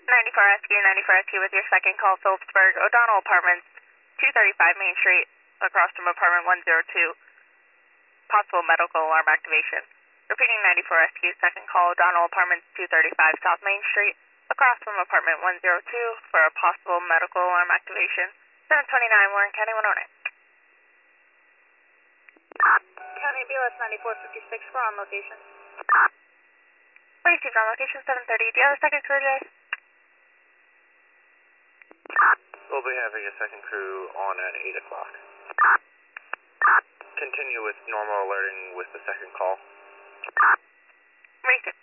94 SQ, 94 SQ with your second call, Phillipsburg, O'Donnell Apartments, 235 Main Street, across from apartment 102. Possible medical alarm activation. Repeating 94 SQ, second call, O'Donnell Apartments, 235 South Main Street, across from apartment 102 for a possible medical alarm activation. 729 Warren County, 109. County BLS 9456, we're on location. Received on location 730. Do you have a second crew today? We'll be having a second crew on at 8 o'clock. Continue with normal alerting with the second call. Received.